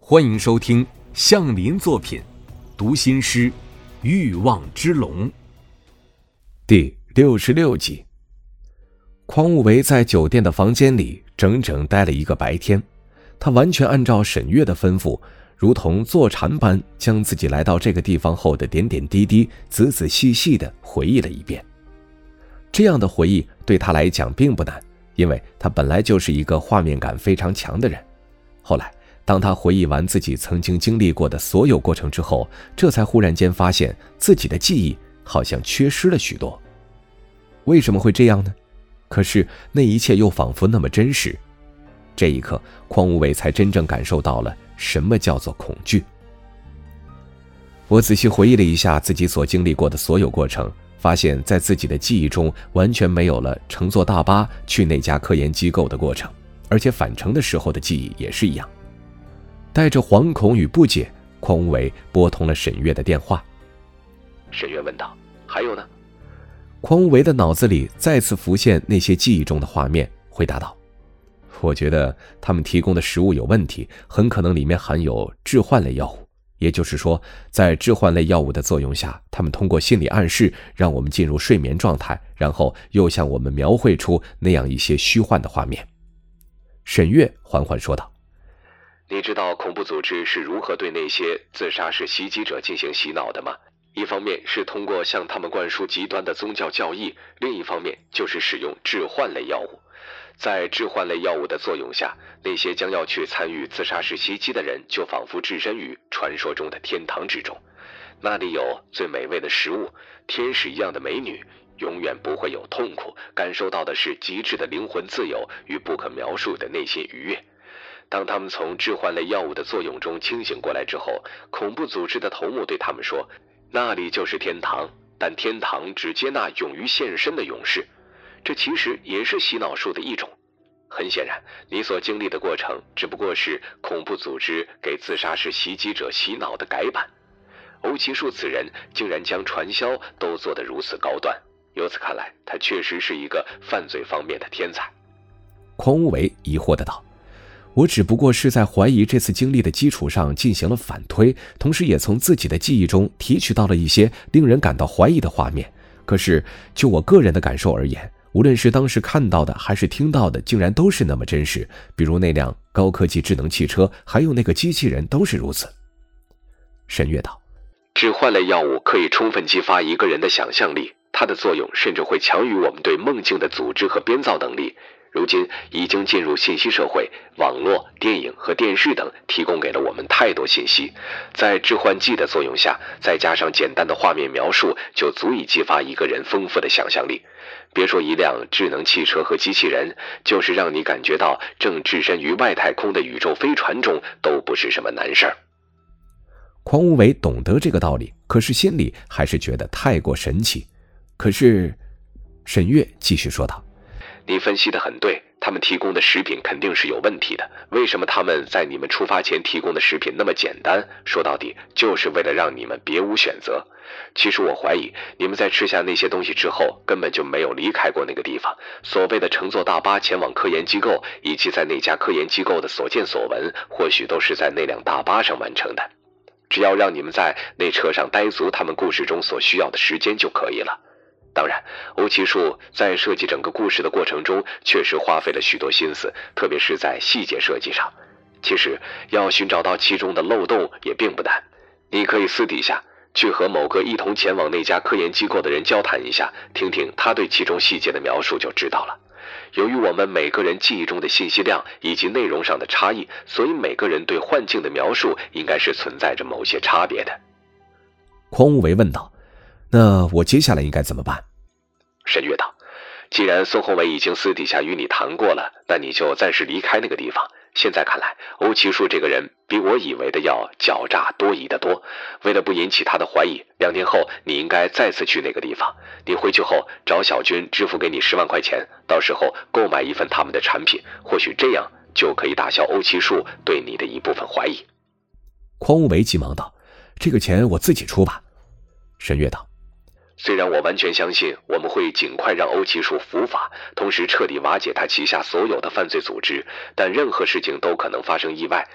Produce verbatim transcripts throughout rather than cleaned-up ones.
欢迎收听向林作品读心师欲望之龙第六十六集。匡务维在酒店的房间里整整待了一个白天，他完全按照沈月的吩咐，如同坐禅般将自己来到这个地方后的点点滴滴仔仔细细地回忆了一遍。这样的回忆对他来讲并不难，因为他本来就是一个画面感非常强的人。后来当他回忆完自己曾经经历过的所有过程之后，这才忽然间发现自己的记忆好像缺失了许多。为什么会这样呢？可是那一切又仿佛那么真实。这一刻，匡无为才真正感受到了什么叫做恐惧。我仔细回忆了一下自己所经历过的所有过程，发现在自己的记忆中完全没有了乘坐大巴去那家科研机构的过程，而且返程的时候的记忆也是一样。带着惶恐与不解，匡无为拨通了沈月的电话。 沈月问道：还有呢？ 匡无为的脑子里再次浮现那些记忆中的画面，回答道：我觉得他们提供的食物有问题，很可能里面含有致幻类药物。也就是说，在致幻类药物的作用下，他们通过心理暗示让我们进入睡眠状态，然后又向我们描绘出那样一些虚幻的画面。沈月缓缓说道： 你知道恐怖组织是如何对那些自杀式袭击者进行洗脑的吗？一方面是通过向他们灌输极端的宗教教义，另一方面就是使用致幻类药物。在致幻类药物的作用下，那些将要去参与自杀式袭击的人就仿佛置身于传说中的天堂之中，那里有最美味的食物，天使一样的美女，永远不会有痛苦，感受到的是极致的灵魂自由与不可描述的内心愉悦。当他们从致幻类药物的作用中清醒过来之后，恐怖组织的头目对他们说，那里就是天堂，但天堂只接纳勇于献身的勇士。这其实也是洗脑术的一种。很显然，你所经历的过程只不过是恐怖组织给自杀式袭击者洗脑的改版。欧奇树此人竟然将传销都做得如此高端，由此看来，他确实是一个犯罪方面的天才。 匡无为疑惑的道：我只不过是在怀疑这次经历的基础上进行了反推，同时也从自己的记忆中提取到了一些令人感到怀疑的画面。可是就我个人的感受而言，无论是当时看到的还是听到的，竟然都是那么真实，比如那辆高科技智能汽车，还有那个机器人，都是如此。沈月道： 致幻类药物可以充分激发一个人的想象力，它的作用甚至会强于我们对梦境的组织和编造能力。如今已经进入信息社会，网络、电影和电视等提供给了我们太多信息，在致幻剂的作用下，再加上简单的画面描述，就足以激发一个人丰富的想象力。别说一辆智能汽车和机器人，就是让你感觉到正置身于外太空的宇宙飞船中，都不是什么难事儿。 匡无为懂得这个道理，可是心里还是觉得太过神奇。可是沈月继续说道： 你分析得很对，他们提供的食品肯定是有问题的。为什么他们在你们出发前提供的食品那么简单？说到底，就是为了让你们别无选择。其实我怀疑，你们在吃下那些东西之后，根本就没有离开过那个地方。所谓的乘坐大巴前往科研机构，以及在那家科研机构的所见所闻，或许都是在那辆大巴上完成的。只要让你们在那车上待足他们故事中所需要的时间就可以了。当然，欧奇树在设计整个故事的过程中确实花费了许多心思，特别是在细节设计上。其实要寻找到其中的漏洞也并不难，你可以私底下去和某个一同前往那家科研机构的人交谈一下，听听他对其中细节的描述就知道了。由于我们每个人记忆中的信息量以及内容上的差异，所以每个人对幻境的描述应该是存在着某些差别的。 匡无为问道：那我接下来应该怎么办？ 沈月道：既然孙宏伟已经私底下与你谈过了，那你就暂时离开那个地方。现在看来，欧奇树这个人比我以为的要狡诈多疑得多。为了不引起他的怀疑，两天后你应该再次去那个地方。你回去后找小军支付给你十万块钱，到时候购买一份他们的产品，或许这样就可以打消欧奇树对你的一部分怀疑。 匡无为急忙道：这个钱我自己出吧。沈月道： 虽然我完全相信我们会尽快让欧奇树伏法，同时彻底瓦解他旗下所有的犯罪组织，但任何事情都可能发生意外。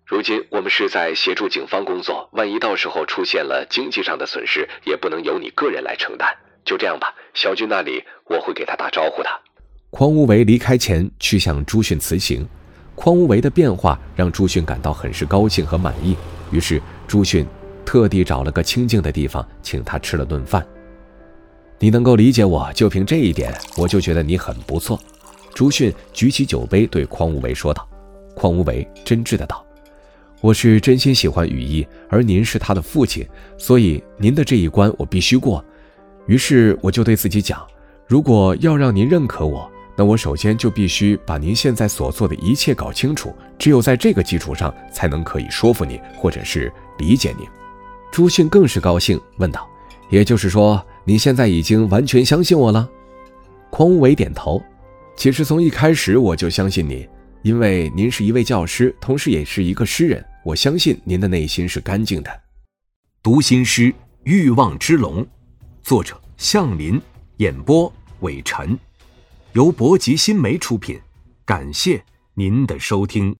如今我们是在协助警方工作，万一到时候出现了经济上的损失，也不能由你个人来承担。就这样吧，小军那里我会给他打招呼的。 匡无为离开前去向朱迅辞行，匡无为的变化让朱迅感到很是高兴和满意，于是朱迅特地找了个清静的地方请他吃了顿饭。你能够理解我，就凭这一点我就觉得你很不错。朱迅举起酒杯对匡无为说道。匡无为真挚的道，我是真心喜欢羽翼，而您是他的父亲，所以您的这一关我必须过。于是我就对自己讲，如果要让您认可我，那我首先就必须把您现在所做的一切搞清楚，只有在这个基础上才能可以说服你，或者是理解您。朱迅更是高兴，问道，也就是说您现在已经完全相信我了？匡无为点头，其实从一开始我就相信你，因为您是一位教师，同时也是一个诗人，我相信您的内心是干净的。 读心师欲望之龙，作者向林，演播伟晨，由博吉新媒出品，感谢您的收听。